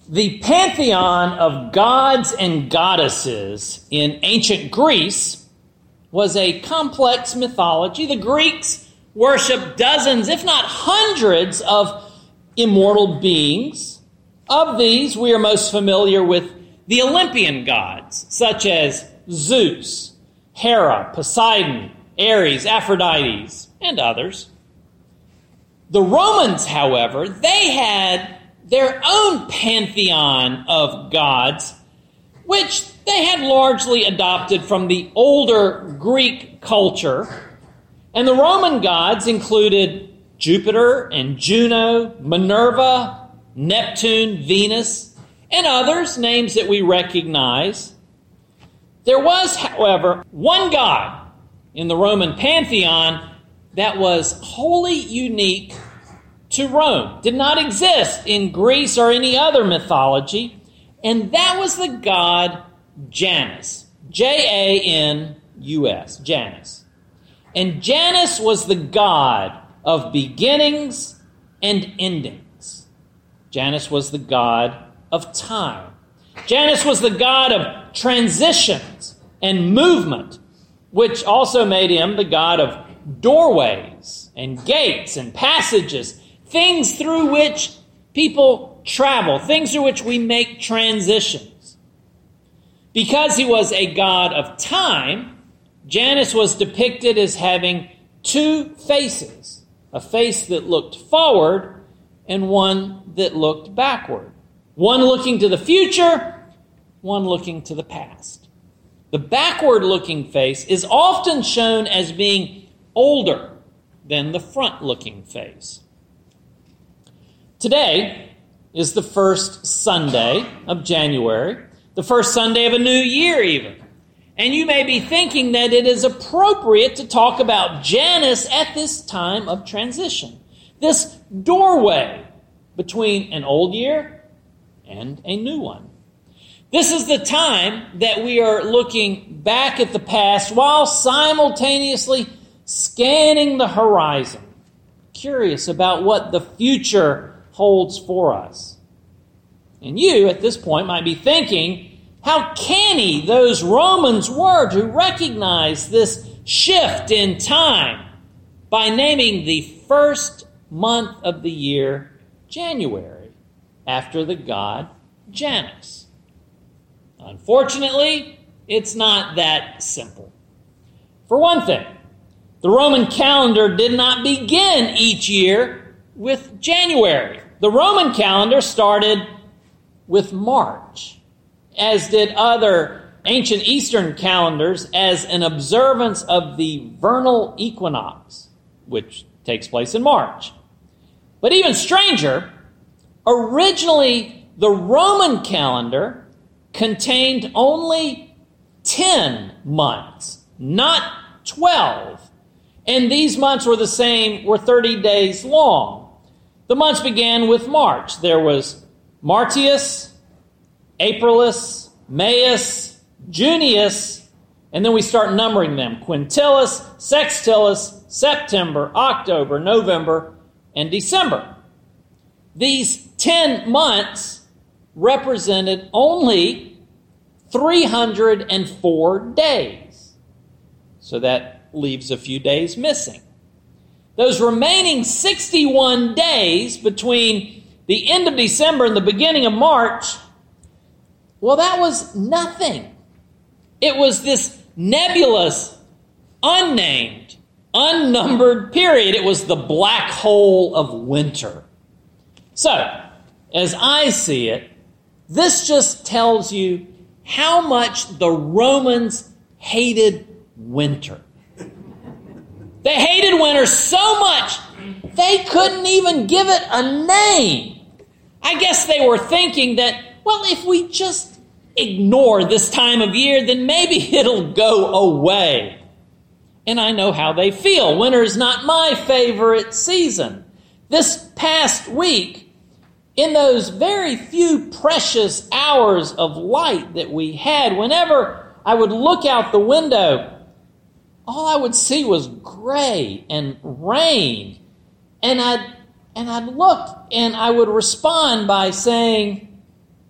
The pantheon of gods and goddesses in ancient Greece was a complex mythology. The Greeks worshiped dozens, if not hundreds, of immortal beings. Of these, we are most familiar with the Olympian gods, such as Zeus, Hera, Poseidon, Ares, Aphrodite, and others. The Romans, however, they had their own pantheon of gods, which they had largely adopted from the older Greek culture. And the Roman gods included Jupiter and Juno, Minerva, Neptune, Venus, and others, names that we recognize. There was, however, one god in the Roman pantheon that was wholly unique to Rome, did not exist in Greece or any other mythology, and that was the god Janus, Janus, Janus. And Janus was the god of beginnings and endings. Janus was the god of time. Janus was the god of transitions and movement, which also made him the god of doorways and gates and passages, things through which people travel, things through which we make transitions. Because he was a god of time, Janus was depicted as having two faces, a face that looked forward and one that looked backward. One looking to the future, one looking to the past. The backward-looking face is often shown as being older than the front-looking face. Today is the first Sunday of January, the first Sunday of a new year even. And you may be thinking that it is appropriate to talk about Janus at this time of transition, this doorway between an old year and a new one. This is the time that we are looking back at the past while simultaneously scanning the horizon, curious about what the future holds for us. And you, at this point, might be thinking how canny those Romans were to recognize this shift in time by naming the first month of the year January, after the god Janus. Unfortunately, it's not that simple. For one thing, the Roman calendar did not begin each year with January. The Roman calendar started with March, as did other ancient Eastern calendars, as an observance of the vernal equinox, which takes place in March. But even stranger, originally the Roman calendar contained only 10 months, not 12. And these months were 30 days long. The months began with March. There was Martius, Aprilis, Maius, Junius, and then we start numbering them: Quintilis, Sextilis, September, October, November, and December. These 10 months represented only 304 days. So that leaves a few days missing. Those remaining 61 days between the end of December and the beginning of March, well, that was nothing. It was this nebulous, unnamed, unnumbered period. It was the black hole of winter. So, as I see it, this just tells you how much the Romans hated winter. They hated winter so much, they couldn't even give it a name. I guess they were thinking that, well, if we just ignore this time of year, then maybe it'll go away. And I know how they feel. Winter is not my favorite season. This past week, in those very few precious hours of light that we had, whenever I would look out the window, all I would see was gray and rain. And I'd look and I would respond by saying,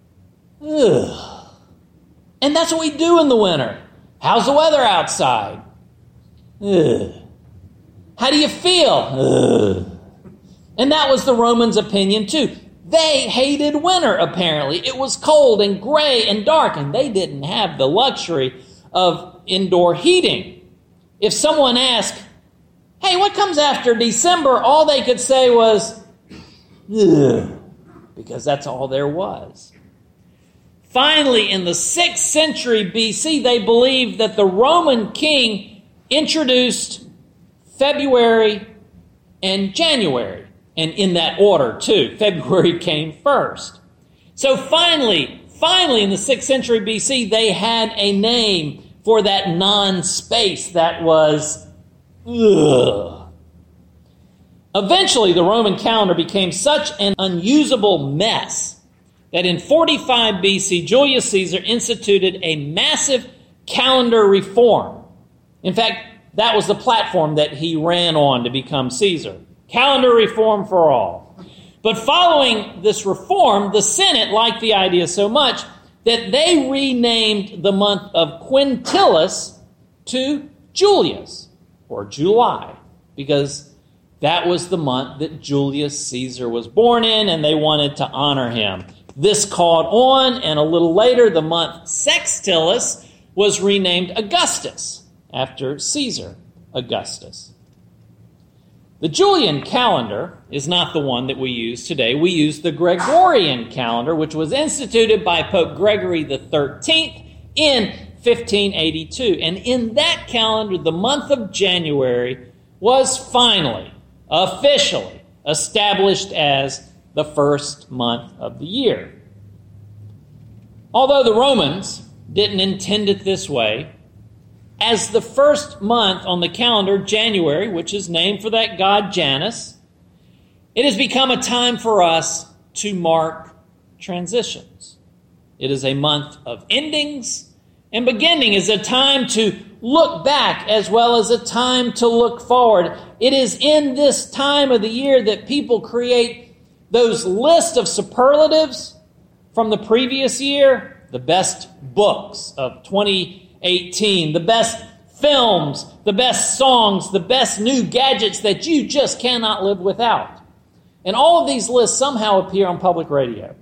Ugh. And that's what we do in the winter. How's the weather outside? Ugh. How do you feel? Ugh. And that was the Romans' opinion too. They hated winter, apparently. It was cold and gray and dark, and they didn't have the luxury of indoor heating. If someone asked, hey, what comes after December? All they could say was, ugh, because that's all there was. Finally, in the 6th century BC, they believed that the Roman king introduced February and January. And in that order, too. February came first. So finally, in the 6th century BC, they had a name for that non-space that was, ugh. Eventually, the Roman calendar became such an unusable mess that in 45 BC, Julius Caesar instituted a massive calendar reform. In fact, that was the platform that he ran on to become Caesar. Calendar reform for all. But following this reform, the Senate liked the idea so much that they renamed the month of Quintilis to Julius, or July, because that was the month that Julius Caesar was born in, and they wanted to honor him. This caught on, and a little later, the month Sextilis was renamed Augustus, after Caesar Augustus. The Julian calendar is not the one that we use today. We use the Gregorian calendar, which was instituted by Pope Gregory XIII in 1582. And in that calendar, the month of January was finally, officially established as the first month of the year. Although the Romans didn't intend it this way, as the first month on the calendar, January, which is named for that god Janus, it has become a time for us to mark transitions. It is a month of endings, and beginning is a time to look back as well as a time to look forward. It is in this time of the year that people create those lists of superlatives from the previous year, the best books of 2018, the best films, the best songs, the best new gadgets that you just cannot live without. And all of these lists somehow appear on public radio.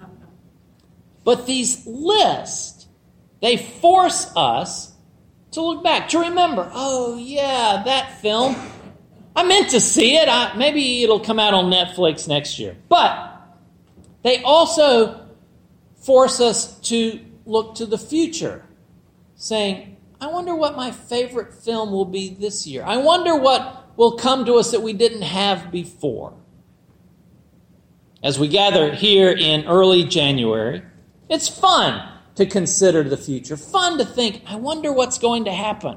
But these lists, they force us to look back, to remember, oh yeah, that film, I meant to see it. Maybe it'll come out on Netflix next year. But they also force us to look to the future, saying, I wonder what my favorite film will be this year. I wonder what will come to us that we didn't have before. As we gather here in early January, it's fun to consider the future, fun to think, I wonder what's going to happen.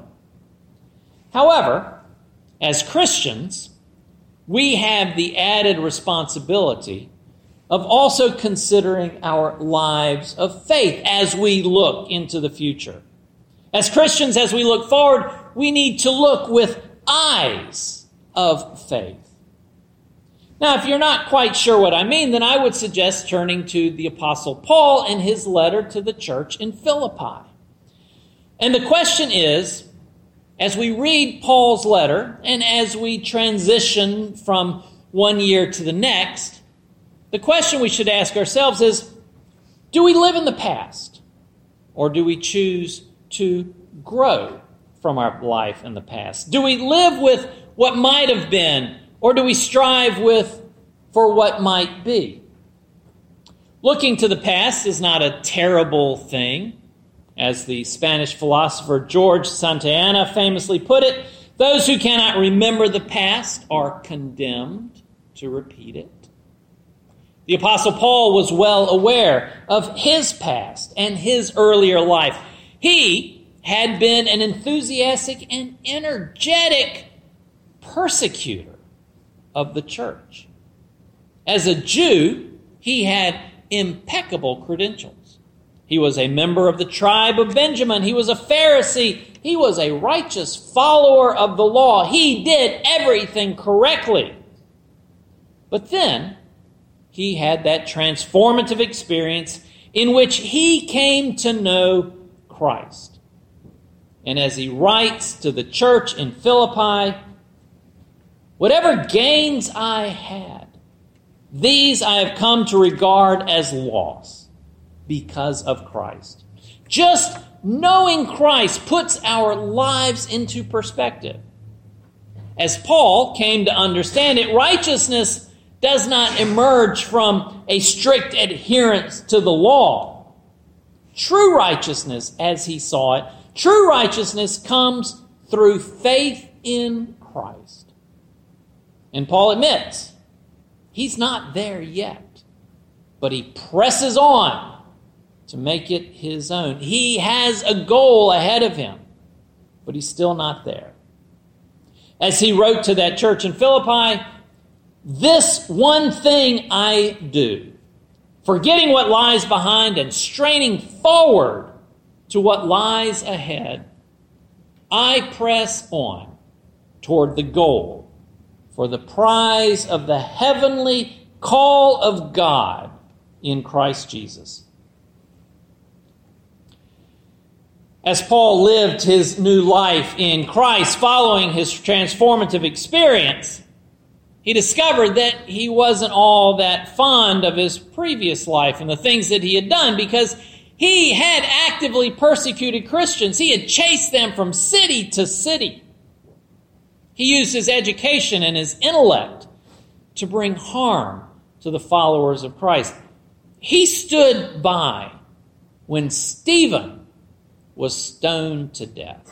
However, as Christians, we have the added responsibility of also considering our lives of faith as we look into the future. As Christians, as we look forward, we need to look with eyes of faith. Now, if you're not quite sure what I mean, then I would suggest turning to the Apostle Paul and his letter to the church in Philippi. And the question is, as we read Paul's letter and as we transition from one year to the next, the question we should ask ourselves is, do we live in the past? Or do we choose to grow from our life in the past? Do we live with what might have been? Or do we strive for what might be? Looking to the past is not a terrible thing. As the Spanish philosopher George Santayana famously put it, those who cannot remember the past are condemned to repeat it. The Apostle Paul was well aware of his past and his earlier life. He had been an enthusiastic and energetic persecutor of the church. As a Jew, he had impeccable credentials. He was a member of the tribe of Benjamin. He was a Pharisee. He was a righteous follower of the law. He did everything correctly. But then he had that transformative experience in which he came to know Christ. And as he writes to the church in Philippi, whatever gains I had, these I have come to regard as loss because of Christ. Just knowing Christ puts our lives into perspective. As Paul came to understand it, righteousness does not emerge from a strict adherence to the law. True righteousness, as he saw it, true righteousness comes through faith in Christ. And Paul admits, he's not there yet, but he presses on to make it his own. He has a goal ahead of him, but he's still not there. As he wrote to that church in Philippi, this one thing I do, forgetting what lies behind and straining forward to what lies ahead, I press on toward the goal for the prize of the heavenly call of God in Christ Jesus. As Paul lived his new life in Christ following his transformative experience, he discovered that he wasn't all that fond of his previous life and the things that he had done, because he had actively persecuted Christians. He had chased them from city to city. He used his education and his intellect to bring harm to the followers of Christ. He stood by when Stephen was stoned to death.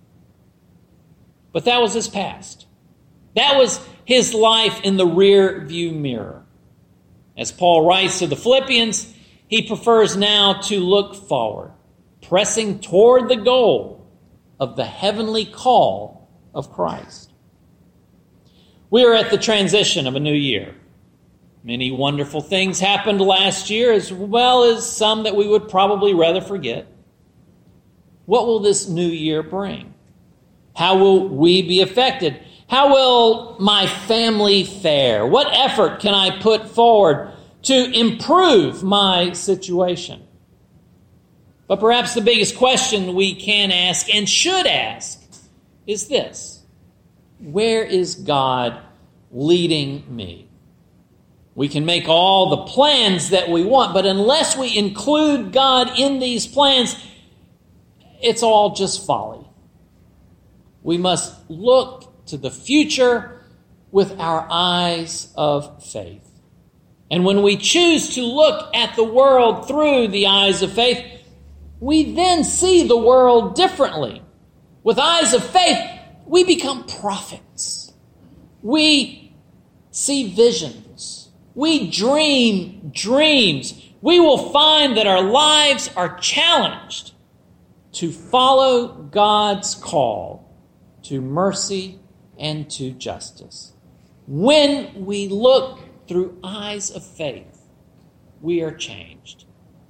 But that was his past. That was his life in the rear view mirror. As Paul writes to the Philippians, he prefers now to look forward, pressing toward the goal of the heavenly call of Christ. We are at the transition of a new year. Many wonderful things happened last year, as well as some that we would probably rather forget. What will this new year bring? How will we be affected? How will my family fare? What effort can I put forward to improve my situation? But perhaps the biggest question we can ask and should ask is this: where is God leading me? We can make all the plans that we want, but unless we include God in these plans, it's all just folly. We must look to the future with our eyes of faith. And when we choose to look at the world through the eyes of faith, we then see the world differently. With eyes of faith, we become prophets. We see visions. We dream dreams. We will find that our lives are challenged to follow God's call to mercy and to justice. When we look through eyes of faith, we are changed.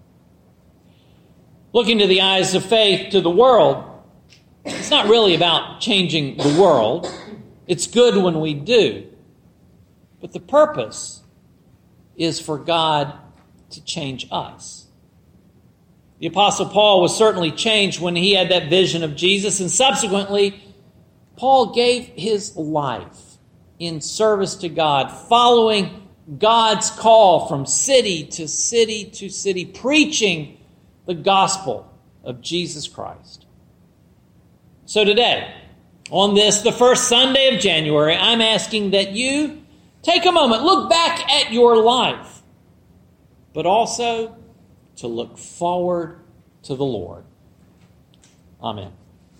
Looking to the eyes of faith to the world, it's not really about changing the world. It's good when we do. But the purpose is for God to change us. The Apostle Paul was certainly changed when he had that vision of Jesus, and subsequently, Paul gave his life in service to God, following God's call from city to city to city, preaching the gospel of Jesus Christ. So today, on this, the first Sunday of January, I'm asking that you take a moment, look back at your life, but also to look forward to the Lord. Amen.